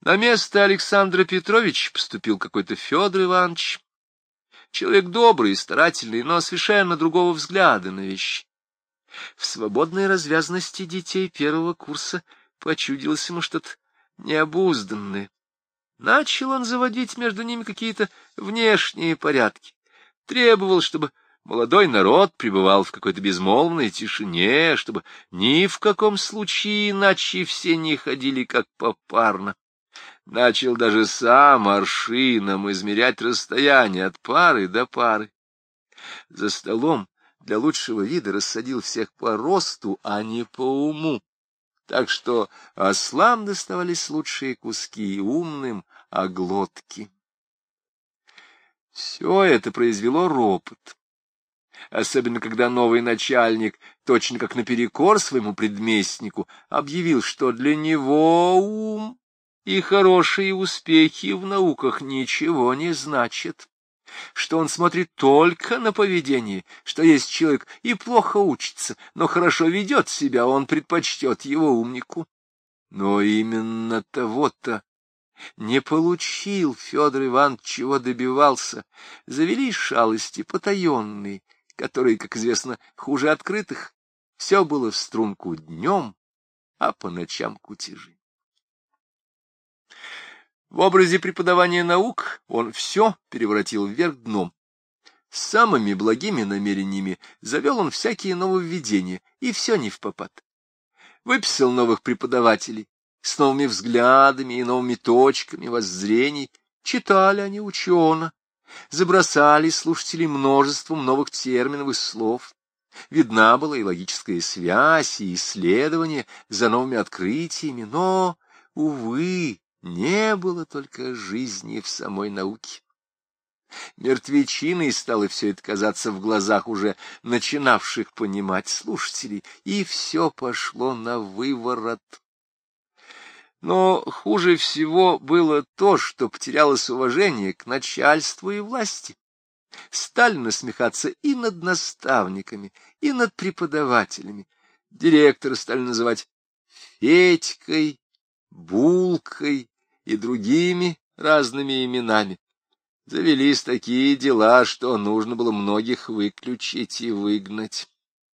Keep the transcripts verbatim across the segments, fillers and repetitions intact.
На место Александра Петровича поступил какой-то Федор Иванович. Человек добрый и старательный, но совершенно другого взгляда на вещи. В свободной развязности детей первого курса почудилось ему что-то необузданное. Начал он заводить между ними какие-то внешние порядки. Требовал, чтобы молодой народ пребывал в какой-то безмолвной тишине, чтобы ни в каком случае иначе все не ходили как попарно. Начал даже сам аршином измерять расстояние от пары до пары. За столом для лучшего вида рассадил всех по росту, а не по уму. Так что ослам доставались лучшие куски, умным — оглотки. Все это произвело ропот. Особенно, когда новый начальник, точно как наперекор своему предместнику, объявил, что для него ум и хорошие успехи в науках ничего не значат, что он смотрит только на поведение, что есть человек и плохо учится, но хорошо ведет себя, он предпочтет его умнику. Но именно того-то не получил Федор Иванович, чего добивался. Завелись шалости потаенные, которые, как известно, хуже открытых. Все было в струнку днем, а по ночам кутежи. В образе преподавания наук он все переворотил вверх дном. С самыми благими намерениями завел он всякие нововведения, и все не впопад. Выписал новых преподавателей, с новыми взглядами и новыми точками воззрений. Читали они учено, забросали слушателей множеством новых терминов и слов. Видна была и логическая связь, и исследование за новыми открытиями, но, увы, не было только жизни в самой науке. Мертвечиной стало все это казаться в глазах уже начинавших понимать слушателей, и все пошло на выворот. Но хуже всего было то, что потерялось уважение к начальству и власти. Стали насмехаться и над наставниками, и над преподавателями. Директора стали называть Федькой, Булкой и другими разными именами. Завелись такие дела, что нужно было многих выключить и выгнать.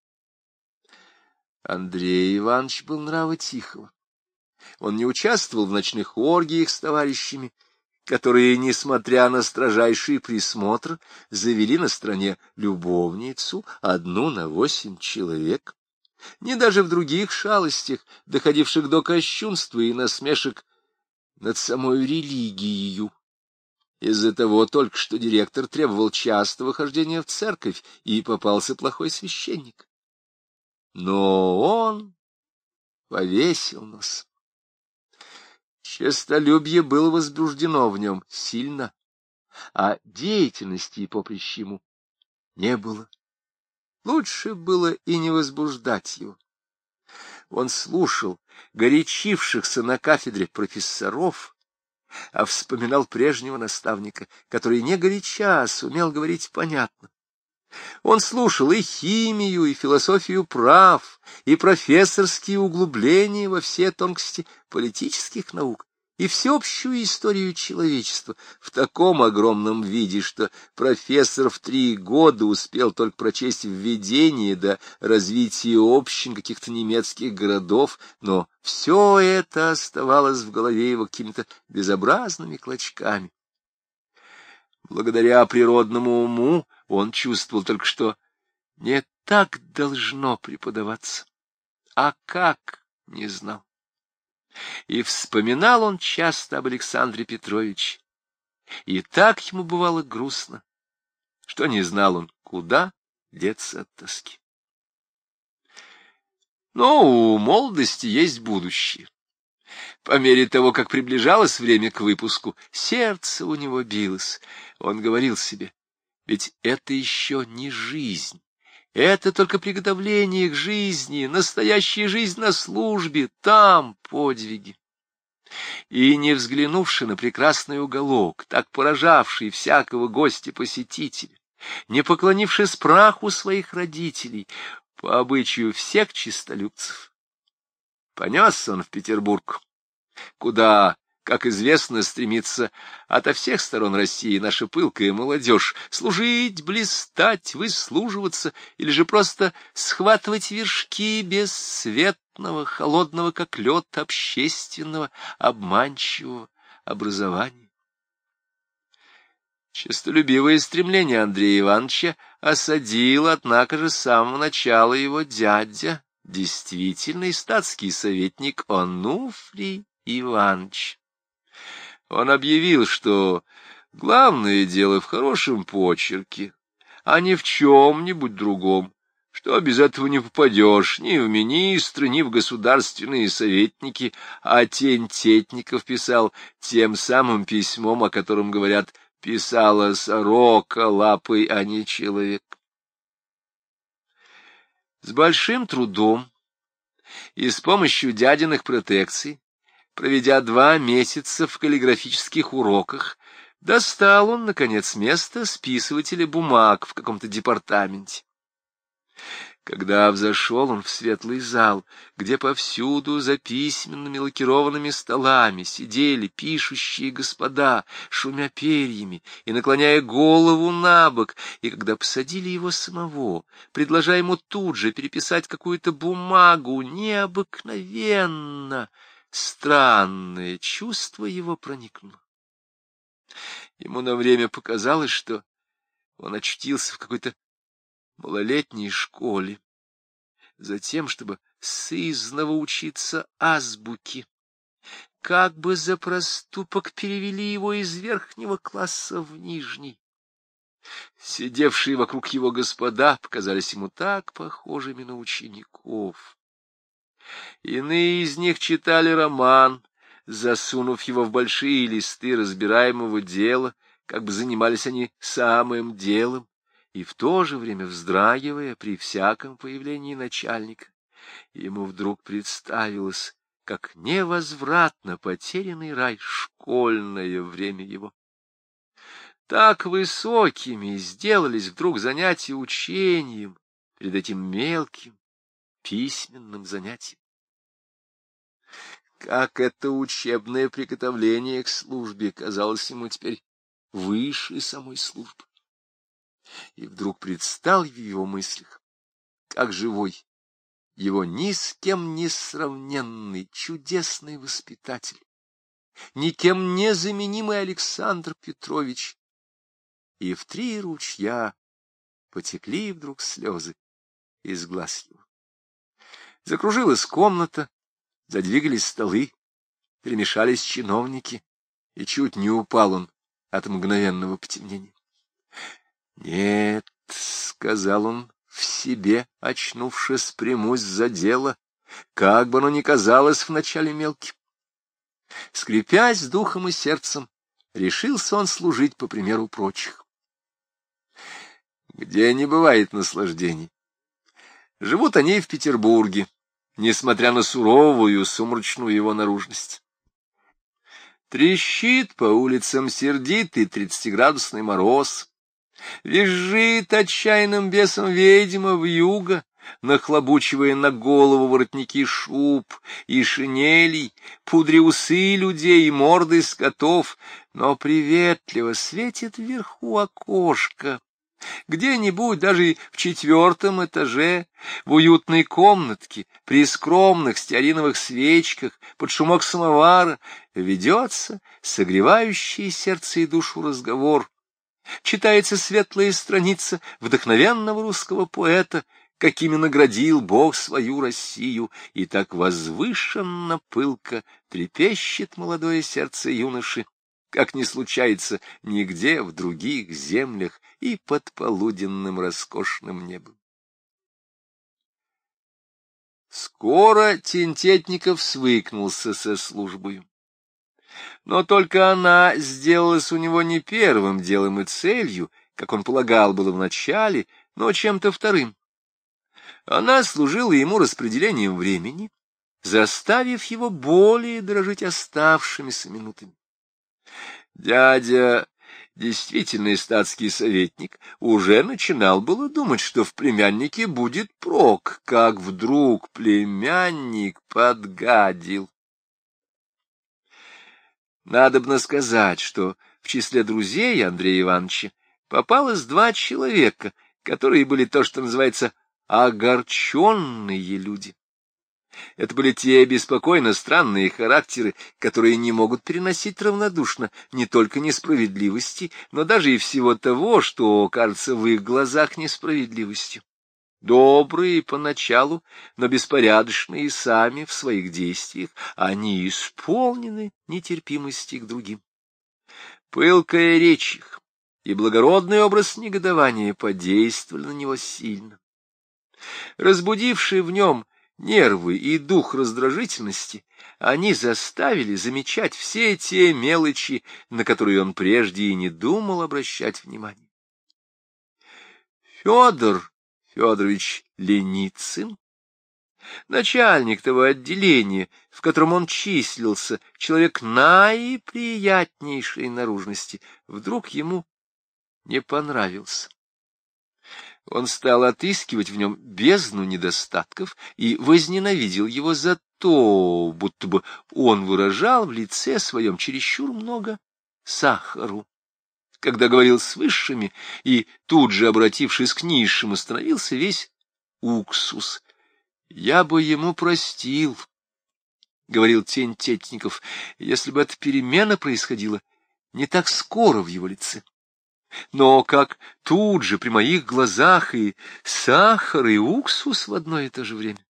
Андрей Иванович был нрава тихого. Он не участвовал в ночных оргиях с товарищами, которые, несмотря на строжайший присмотр, завели на стороне любовницу, одну на восемь человек. Не даже в других шалостях, доходивших до кощунства и насмешек над самой религией. Из-за того только что директор требовал частого хождения в церковь, и попался плохой священник. Но он повесил нос. Честолюбие было возбуждено в нем сильно, а деятельности и поприщ ему не было. Лучше было и не возбуждать его. Он слушал горячившихся на кафедре профессоров, а вспоминал прежнего наставника, который не горяча сумел говорить понятно. Он слушал и химию, и философию прав, и профессорские углубления во все тонкости политических наук, и всеобщую историю человечества в таком огромном виде, что профессор в три года успел только прочесть введение до развития общин каких-то немецких городов, но все это оставалось в голове его какими-то безобразными клочками. Благодаря природному уму он чувствовал только, что не так должно преподаваться, а как — не знал. И вспоминал он часто об Александре Петровиче, и так ему бывало грустно, что не знал он, куда деться от тоски. Но у молодости есть будущее. По мере того, как приближалось время к выпуску, сердце у него билось. Он говорил себе: ведь это еще не жизнь, это только приготовление к жизни, настоящая жизнь на службе, там подвиги. И, не взглянувши на прекрасный уголок, так поражавший всякого гостя-посетителя, не поклонившись праху своих родителей, по обычаю всех честолюбцев, понесся он в Петербург, куда, Как известно, стремится ото всех сторон России наша пылкая молодежь служить, блистать, выслуживаться или же просто схватывать вершки бесцветного, холодного, как лед, общественного, обманчивого образования. Честолюбивое стремление Андрея Ивановича осадил, однако же, с самого начала его дядя, действительный статский советник Онуфрий Иванович. Он объявил, что главное дело в хорошем почерке, а не в чем-нибудь другом, что без этого не попадешь ни в министры, ни в государственные советники, а Тентетников писал тем самым письмом, о котором говорят, писала сорока лапой, а не человек. С большим трудом и с помощью дядиных протекций, проведя два месяца в каллиграфических уроках, достал он, наконец, место списывателя бумаг в каком-то департаменте. Когда взошел он в светлый зал, где повсюду за письменными лакированными столами сидели пишущие господа, шумя перьями и наклоняя голову набок, и когда посадили его самого, предложа ему тут же переписать какую-то бумагу, необыкновенно странное чувство его проникнуло. Ему на время показалось, что он очутился в какой-то малолетней школе, затем, чтобы сызнова учиться азбуке, как бы за проступок перевели его из верхнего класса в нижний. Сидевшие вокруг его господа показались ему так похожими на учеников. Иные из них читали роман, засунув его в большие листы разбираемого дела, как бы занимались они самым делом, и в то же время вздрагивая при всяком появлении начальника, ему вдруг представилось, как невозвратно потерянный рай школьное время его. Так высокими сделались вдруг занятия учением перед этим мелким письменным занятием. Как это учебное приготовление к службе казалось ему теперь выше самой службы. И вдруг предстал в его мыслях, как живой, его ни с кем не сравненный, чудесный воспитатель, никем не заменимый Александр Петрович. И в три ручья потекли вдруг слезы из глаз его. Закружилась комната, задвигались столы, перемешались чиновники, и чуть не упал он от мгновенного потемнения. «Нет», — сказал он в себе, очнувшись, примусь за дело, как бы оно ни казалось вначале мелким. Скрипясь духом и сердцем, решился он служить по примеру прочих. Где не бывает наслаждений. Живут они в Петербурге, несмотря на суровую, сумрачную его наружность. Трещит по улицам сердитый тридцатиградусный мороз, визжит отчаянным бесом ведьма вьюга, нахлобучивая на голову воротники шуб и шинелей, пудри усы людей и морды скотов, но приветливо светит вверху окошко. Где-нибудь, даже в четвертом этаже, в уютной комнатке, при скромных стеариновых свечках, под шумок самовара, ведется согревающий сердце и душу разговор. Читается светлая страница вдохновенного русского поэта, какими наградил Бог свою Россию, и так возвышенно пылко трепещет молодое сердце юноши, как не случается нигде в других землях и под полуденным роскошным небом. Скоро Тентетников свыкнулся со службою. Но только она сделалась у него не первым делом и целью, как он полагал было вначале, но чем-то вторым. Она служила ему распределением времени, заставив его более дорожить оставшимися минутами. Дядя, действительный статский советник, уже начинал было думать, что в племяннике будет прок, как вдруг племянник подгадил. Надобно сказать, что в числе друзей Андрея Ивановича попалось два человека, которые были то, что называется огорченные люди. Это были те беспокойно странные характеры, которые не могут переносить равнодушно не только несправедливости, но даже и всего того, что кажется в их глазах несправедливостью. Добрые поначалу, но беспорядочные сами в своих действиях, они исполнены нетерпимости к другим. Пылкая речь их и благородный образ негодования подействовали на него сильно. Разбудившие в нем нервы и дух раздражительности, они заставили замечать все те мелочи, на которые он прежде и не думал обращать внимание. Федор Федорович Леницын, начальник того отделения, в котором он числился, человек наиприятнейшей наружности, вдруг ему не понравился. Он стал отыскивать в нем бездну недостатков и возненавидел его за то, будто бы он выражал в лице своем чересчур много сахару. Когда говорил с высшими и тут же, обратившись к низшим, становился весь уксус. «Я бы ему простил», — говорил Тентетников, — «если бы эта перемена происходила не так скоро в его лице. Но как тут же при моих глазах и сахар, и уксус в одно и то же время».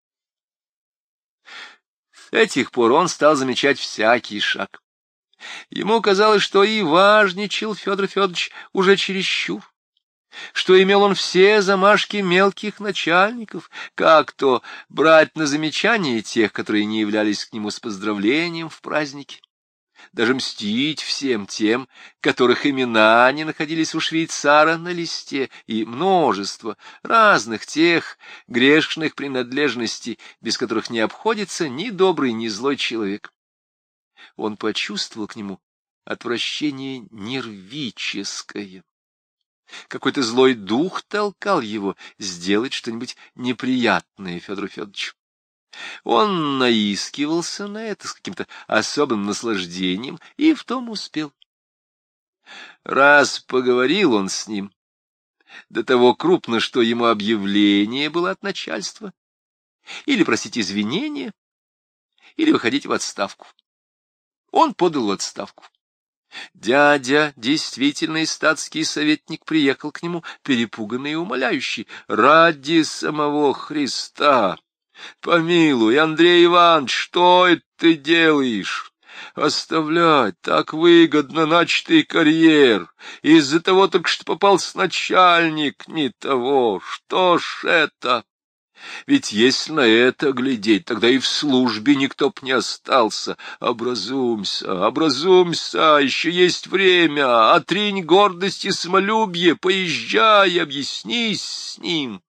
С этих пор он стал замечать всякий шаг. Ему казалось, что и важничал Федор Федорович уже чересчур, что имел он все замашки мелких начальников, как то брать на замечание тех, которые не являлись к нему с поздравлением в празднике, даже мстить всем тем, которых имена не находились у швейцара на листе, и множество разных тех грешных принадлежностей, без которых не обходится ни добрый, ни злой человек. Он почувствовал к нему отвращение нервическое. Какой-то злой дух толкал его сделать что-нибудь неприятное Федору Федоровичу. Он наискивался на это с каким-то особым наслаждением и в том успел. Раз поговорил он с ним, до того крупно, что ему объявление было от начальства, или просить извинения, или выходить в отставку. Он подал в отставку. Дядя, действительный статский советник, приехал к нему, перепуганный и умоляющий: «Ради самого Христа! Помилуй, Андрей Иванович, что это ты делаешь? Оставлять так выгодно начатый карьер из-за того только, что попался начальник не того. Что ж это? Ведь если на это глядеть, тогда и в службе никто б не остался. Образумься, образумься, еще есть время, отринь гордость и самолюбие, поезжай, объяснись с ним».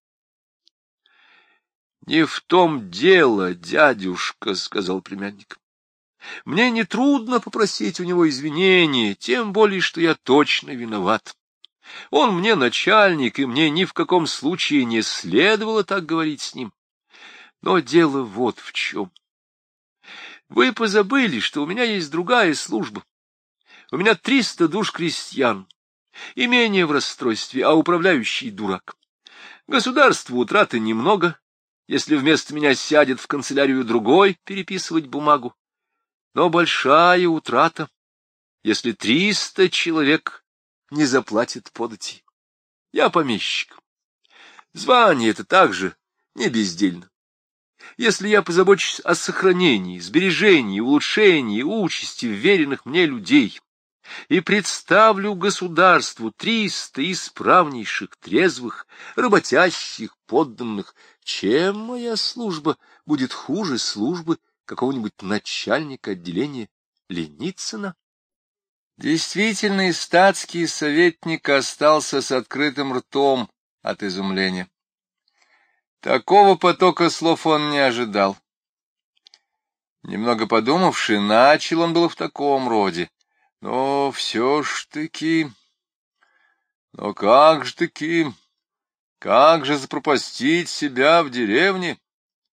«Не в том дело, дядюшка», — сказал племянник. «Мне нетрудно попросить у него извинения, тем более, что я точно виноват. Он мне начальник, и мне ни в каком случае не следовало так говорить с ним. Но дело вот в чем. Вы позабыли, что у меня есть другая служба. У меня триста душ крестьян, имение в расстройстве, а управляющий дурак. Государству утраты немного, если вместо меня сядет в канцелярию другой переписывать бумагу. Но большая утрата, если триста человек не заплатит подати. Я помещик. Звание это также не бездельно. Если я позабочусь о сохранении, сбережении, улучшении участи вверенных мне людей и представлю государству триста исправнейших, трезвых, работящих подданных, чем моя служба будет хуже службы какого-нибудь начальника отделения Леницына? Действительный статский советник остался с открытым ртом от изумления. Такого потока слов он не ожидал. Немного подумавши, начал он было в таком роде. Но все ж таки... Но как ж таки... Как же запропастить себя в деревне?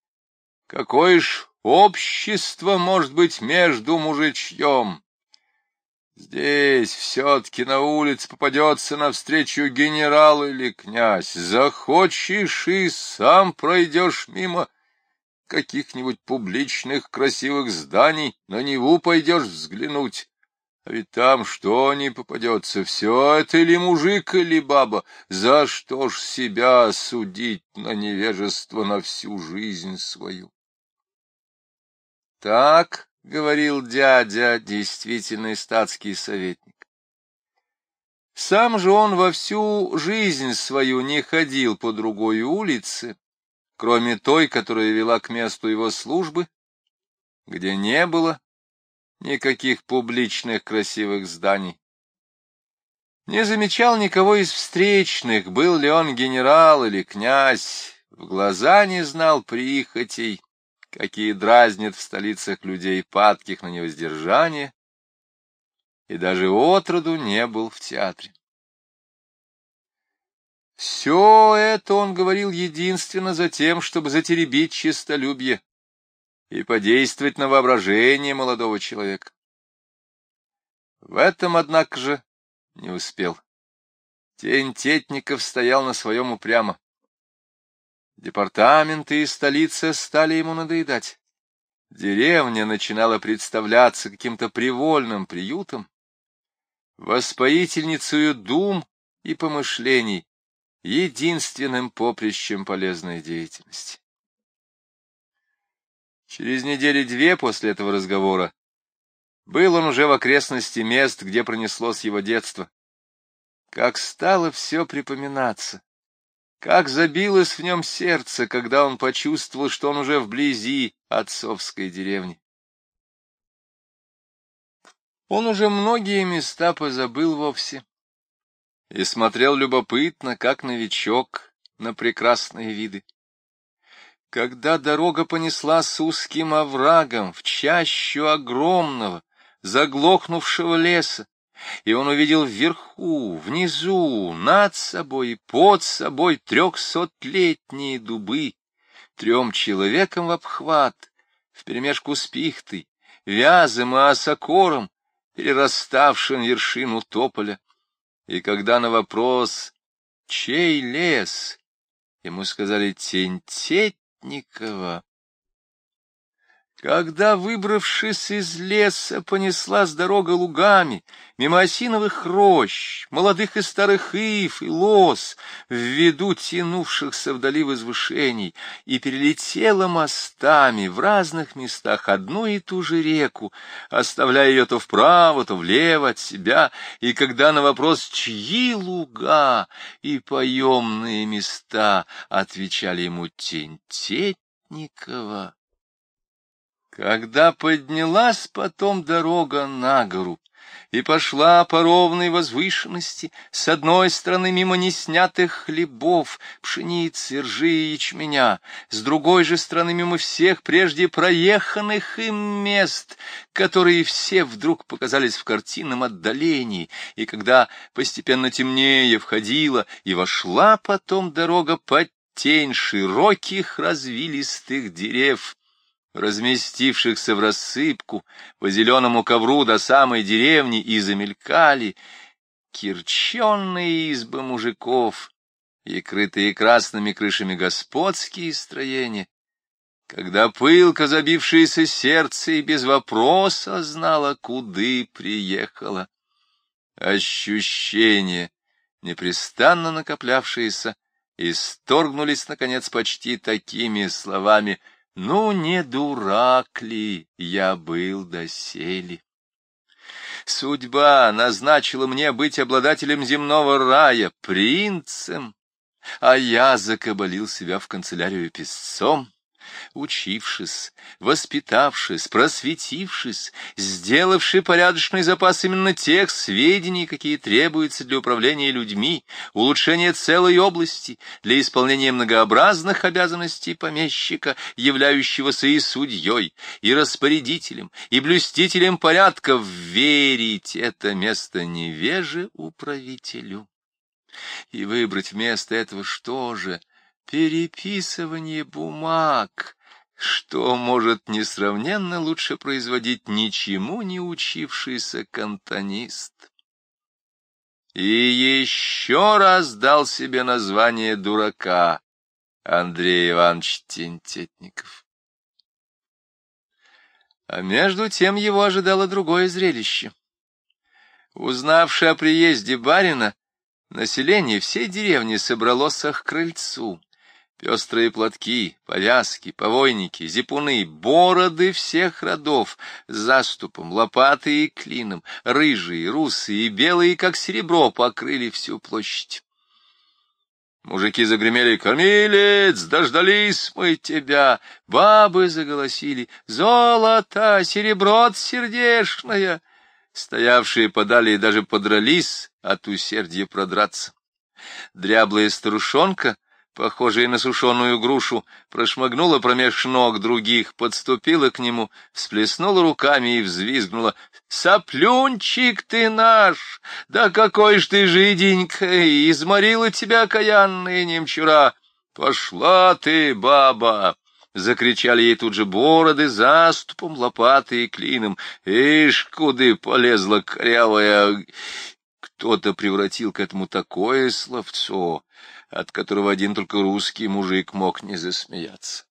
Какое ж общество может быть между мужичьем? Здесь все-таки на улице попадется навстречу генерал или князь. Захочешь и сам пройдешь мимо каких-нибудь публичных красивых зданий, на Неву пойдешь взглянуть. А ведь там что ни попадется, все это или мужик, или баба. За что ж себя судить на невежество на всю жизнь свою? Так говорил дядя, действительный статский советник. Сам же он во всю жизнь свою не ходил по другой улице, кроме той, которая вела к месту его службы, где не было никаких публичных красивых зданий. Не замечал никого из встречных, был ли он генерал или князь, в глаза не знал прихотей, какие дразнят в столицах людей падких на невоздержание, и даже отроду не был в театре. Все это он говорил единственно за тем, чтобы затеребить честолюбие и подействовать на воображение молодого человека. В этом, однако же, не успел. Тень Тетников стоял на своем упрямо. Департаменты и столица стали ему надоедать. Деревня начинала представляться каким-то привольным приютом, воспоительницею дум и помышлений, единственным поприщем полезной деятельности. Через недели две после этого разговора был он уже в окрестности мест, где пронеслось его детство. Как стало все припоминаться, как забилось в нем сердце, когда он почувствовал, что он уже вблизи отцовской деревни. Он уже многие места позабыл вовсе и смотрел любопытно, как новичок, на прекрасные виды. Когда дорога понесла с узким оврагом в чащу огромного, заглохнувшего леса, и он увидел вверху, внизу, над собой и под собой трехсотлетние дубы, трем человекам в обхват, вперемешку с пихтой, вязом и осокором, перераставшим вершину тополя. И когда на вопрос «Чей лес?» ему сказали «Тень Тетникова», когда, выбравшись из леса, понеслась дорога лугами, мимо осиновых рощ, молодых и старых ив и лоз, в виду тянувшихся вдали возвышений, и перелетела мостами в разных местах одну и ту же реку, оставляя ее то вправо, то влево от себя, и когда на вопрос «Чьи луга?» и поемные места отвечали ему «Тень Тетникова», когда поднялась потом дорога на гору и пошла по ровной возвышенности, с одной стороны мимо неснятых хлебов, пшеницы, ржи и ячменя, с другой же стороны мимо всех прежде проеханных им мест, которые все вдруг показались в картинном отдалении, и когда постепенно темнее входила и вошла потом дорога под тень широких развилистых дерев, разместившихся в рассыпку по зеленому ковру до самой деревни, и замелькали кирченные избы мужиков и крытые красными крышами господские строения, когда пылко забившееся сердце и без вопроса знало, куды приехало. Ощущения, непрестанно накоплявшиеся, исторгнулись, наконец, почти такими словами: «Ну, не дурак ли я был доселе? Судьба назначила мне быть обладателем земного рая, принцем, а я закабалил себя в канцелярию писцом, учившись, воспитавшись, просветившись, сделавший порядочный запас именно тех сведений, какие требуются для управления людьми, улучшения целой области, для исполнения многообразных обязанностей помещика, являющегося и судьей, и распорядителем, и блюстителем порядков, верить это место невеже управителю. И выбрать вместо этого что же? Переписывание бумаг, что может несравненно лучше производить ничему не учившийся кантонист. И еще раз дал себе название дурака Андрей Иванович Тентетников. А между тем его ожидало другое зрелище. Узнавши о приезде барина, население всей деревни собралось к крыльцу. Пестрые платки, повязки, повойники, зипуны, бороды всех родов, заступом, лопатой и клином, рыжие, русые и белые, как серебро, покрыли всю площадь. Мужики загремели: «Кормилец, дождались мы тебя!» Бабы заголосили: «Золото, серебро сердешное!» Стоявшие подали и даже подрались от усердия продраться. Дряблая старушонка, похожая на сушеную грушу, прошмыгнула промеж ног других, подступила к нему, всплеснула руками и взвизгнула: «Соплюнчик ты наш! Да какой ж ты жиденький! Изморила тебя окаянная немчура! Пошла ты, баба!» Закричали ей тут же бороды заступом, лопатой и клином. «Ишь, куды полезла корявая!» Кто-то превратил к этому такое словцо, от которого один только русский мужик мог не засмеяться.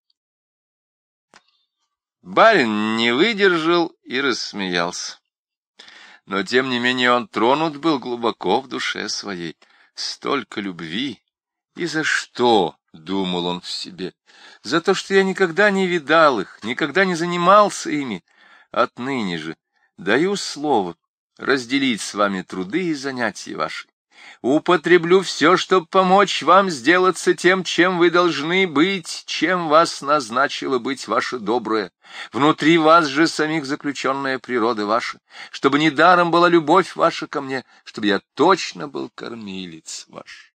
Барин не выдержал и рассмеялся. Но, тем не менее, он тронут был глубоко в душе своей. Столько любви! И за что? — думал он в себе. — За то, что я никогда не видал их, никогда не занимался ими. Отныне же даю слово разделить с вами труды и занятия ваши. Употреблю все, чтобы помочь вам сделаться тем, чем вы должны быть, чем вас назначила быть ваше доброе. Внутри вас же самих заключенная природа ваша, чтобы недаром была любовь ваша ко мне, чтобы я точно был кормилец ваш.